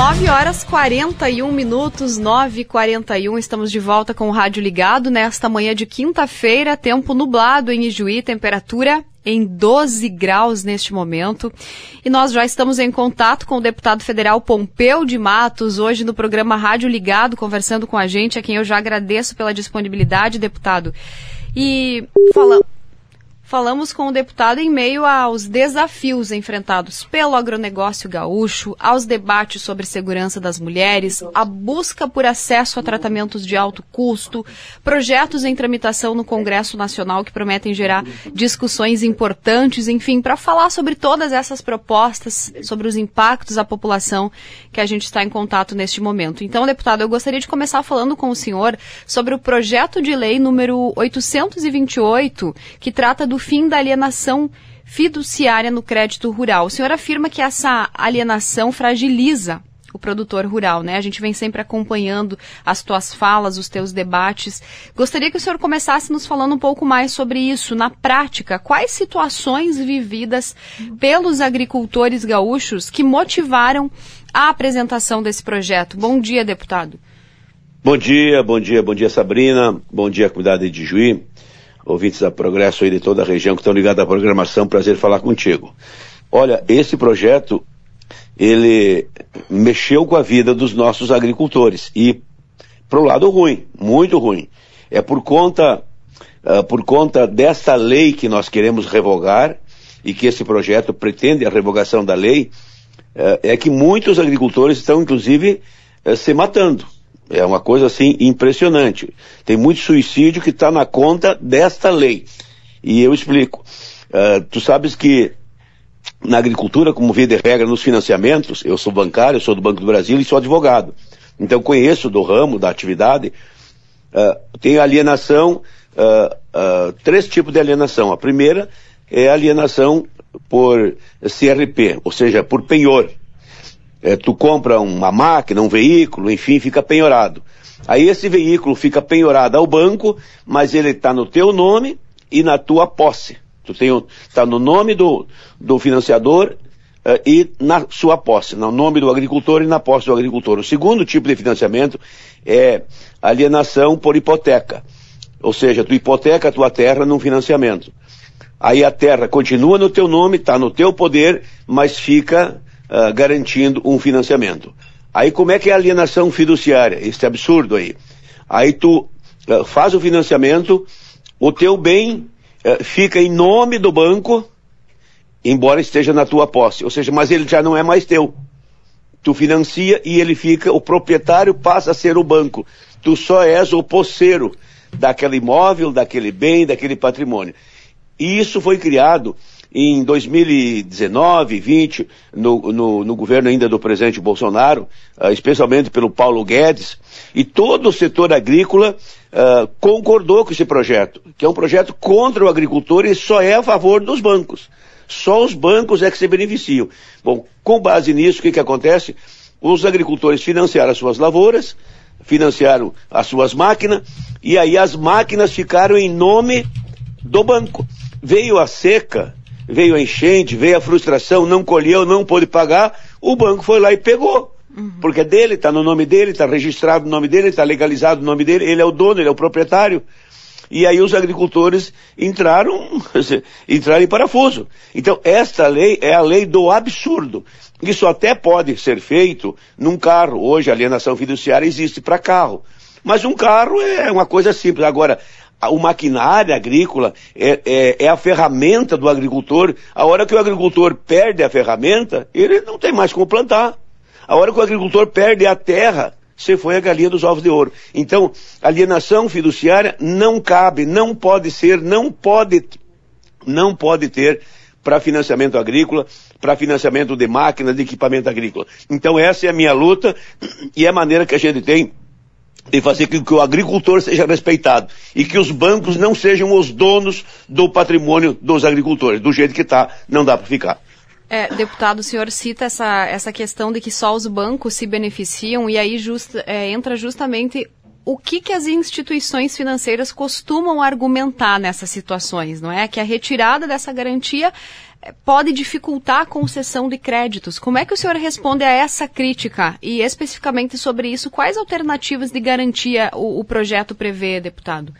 9h41, 9h41, estamos de volta com o Rádio Ligado nesta manhã de quinta-feira, tempo nublado em Ijuí, temperatura em 12 graus neste momento. E nós já estamos em contato com o deputado federal Pompeu de Matos, hoje no programa Rádio Ligado, conversando com a gente, a quem eu já agradeço pela disponibilidade, deputado. E falamos com o deputado em meio aos desafios enfrentados pelo agronegócio gaúcho, aos debates sobre segurança das mulheres, a busca por acesso a tratamentos de alto custo, projetos em tramitação no Congresso Nacional que prometem gerar discussões importantes, enfim, para falar sobre todas essas propostas, sobre os impactos à população que a gente está em contato neste momento. Então, deputado, eu gostaria de começar falando com o senhor sobre o projeto de lei número 828, que trata do fim da alienação fiduciária no crédito rural. O senhor afirma que essa alienação fragiliza o produtor rural, né? A gente vem sempre acompanhando as tuas falas, os teus debates. Gostaria que o senhor começasse nos falando um pouco mais sobre isso. Na prática, quais situações vividas pelos agricultores gaúchos que motivaram a apresentação desse projeto? Bom dia, deputado. Bom dia, Sabrina. Bom dia, comunidade de Ijuí. Ouvintes da Progresso aí de toda a região que estão ligados à programação, prazer falar contigo. Olha, esse projeto, ele mexeu com a vida dos nossos agricultores e pro lado ruim, muito ruim. É por conta dessa lei que nós queremos revogar e que esse projeto pretende a revogação da lei, é que muitos agricultores estão, inclusive, se matando. É uma coisa assim impressionante. Tem muito suicídio que está na conta desta lei. E eu explico. Tu sabes que na agricultura, como via de regra nos financiamentos, eu sou bancário, eu sou do Banco do Brasil e sou advogado. Então conheço do ramo, da atividade. Tem alienação, três tipos de alienação. A primeira é a alienação por CRP, ou seja, por penhor. Tu compra uma máquina, um veículo, enfim, fica penhorado. Aí esse veículo fica penhorado ao banco, mas ele está no teu nome e na tua posse. Está no nome do financiador e na sua posse, no nome do agricultor e na posse do agricultor. O segundo tipo de financiamento é alienação por hipoteca. Ou seja, tu hipoteca a tua terra num financiamento. Aí a terra continua no teu nome, está no teu poder, mas fica garantindo um financiamento. Aí como é que é a alienação fiduciária? Esse absurdo aí. Aí tu faz o financiamento, o teu bem fica em nome do banco, embora esteja na tua posse. Ou seja, mas ele já não é mais teu. Tu financia e ele fica, o proprietário passa a ser o banco. Tu só és o posseiro daquele imóvel, daquele bem, daquele patrimônio. E isso foi criado em 2019, 20, no governo ainda do presidente Bolsonaro, especialmente pelo Paulo Guedes, e todo o setor agrícola concordou com esse projeto, que é um projeto contra o agricultor e só é a favor dos bancos. Só os bancos é que se beneficiam. Bom, com base nisso, o que acontece? Os agricultores financiaram as suas lavouras, financiaram as suas máquinas, e aí as máquinas ficaram em nome do banco. Veio a seca, veio a enchente, veio a frustração, não colheu, não pôde pagar, o banco foi lá e pegou. Porque é dele, está no nome dele, está registrado no nome dele, está legalizado no nome dele, ele é o dono, ele é o proprietário. E aí os agricultores entraram em parafuso. Então esta lei é a lei do absurdo. Isso até pode ser feito num carro. Hoje a alienação fiduciária existe para carro. Mas um carro é uma coisa simples. Agora, o maquinário agrícola é a ferramenta do agricultor. A hora que o agricultor perde a ferramenta, ele não tem mais como plantar. A hora que o agricultor perde a terra, você foi a galinha dos ovos de ouro. Então, alienação fiduciária não cabe, não pode ser, não pode ter para financiamento agrícola, para financiamento de máquinas, de equipamento agrícola. Então essa é a minha luta e é a maneira que a gente tem de fazer com que o agricultor seja respeitado e que os bancos não sejam os donos do patrimônio dos agricultores. Do jeito que está, não dá para ficar. Deputado, o senhor cita essa questão de que só os bancos se beneficiam e aí entra justamente o que as instituições financeiras costumam argumentar nessas situações, não é? Que a retirada dessa garantia pode dificultar a concessão de créditos. Como é que o senhor responde a essa crítica? E especificamente sobre isso, quais alternativas de garantia o projeto prevê, deputado?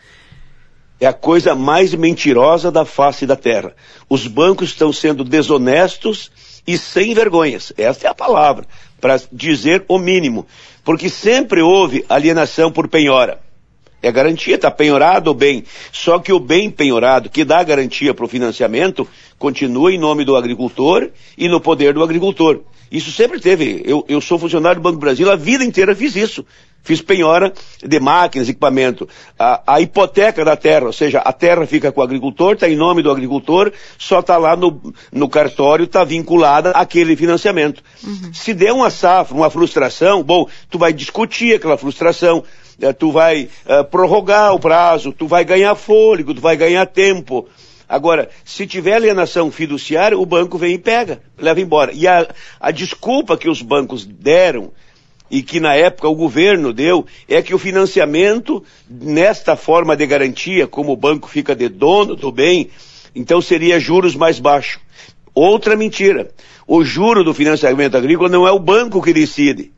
É a coisa mais mentirosa da face da terra. Os bancos estão sendo desonestos e sem vergonhas. Essa é a palavra, para dizer o mínimo. Porque sempre houve alienação por penhora. É garantia, está penhorado o bem. Só que o bem penhorado, que dá garantia para o financiamento, continua em nome do agricultor e no poder do agricultor. Isso sempre teve. Eu sou funcionário do Banco do Brasil, a vida inteira fiz isso. Fiz penhora de máquinas, equipamento. A hipoteca da terra, ou seja, a terra fica com o agricultor, está em nome do agricultor, só está lá no cartório, está vinculada àquele financiamento. Uhum. Se der uma safra, uma frustração, bom, tu vai discutir aquela frustração, tu vai prorrogar o prazo, tu vai ganhar fôlego, tu vai ganhar tempo. Agora, se tiver alienação fiduciária, o banco vem e pega, leva embora. E a desculpa que os bancos deram, e que na época o governo deu, é que o financiamento, nesta forma de garantia, como o banco fica de dono do bem, então seria juros mais baixos. Outra mentira. O juro do financiamento agrícola não é o banco que decide.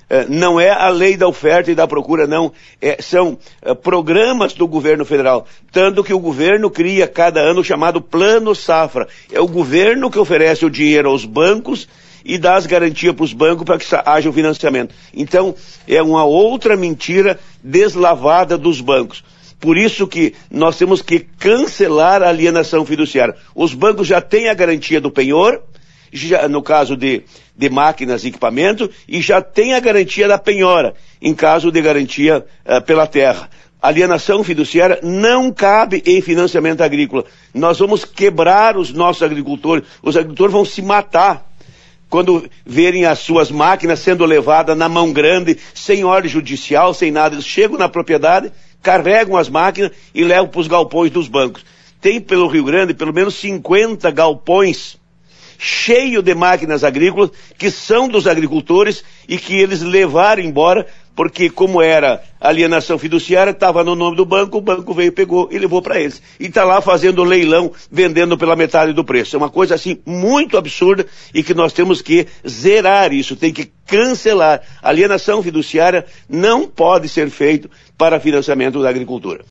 Não é a lei da oferta e da procura, não. São programas do governo federal. Tanto que o governo cria cada ano o chamado Plano Safra. É o governo que oferece o dinheiro aos bancos e dá as garantias para os bancos para que haja o financiamento. Então, é uma outra mentira deslavada dos bancos. Por isso que nós temos que cancelar a alienação fiduciária. Os bancos já têm a garantia do penhor, no caso de máquinas e equipamento, e já tem a garantia da penhora, em caso de garantia pela terra. Alienação fiduciária não cabe em financiamento agrícola. Nós vamos quebrar os nossos agricultores. Os agricultores vão se matar quando verem as suas máquinas sendo levadas na mão grande, sem ordem judicial, sem nada. Eles chegam na propriedade, carregam as máquinas e levam para os galpões dos bancos. Tem pelo Rio Grande pelo menos 50 galpões cheio de máquinas agrícolas que são dos agricultores e que eles levaram embora, porque como era alienação fiduciária, estava no nome do banco, o banco veio, pegou e levou para eles. E está lá fazendo leilão, vendendo pela metade do preço. É uma coisa assim muito absurda e que nós temos que zerar isso, tem que cancelar. Alienação fiduciária não pode ser feito para financiamento da agricultura.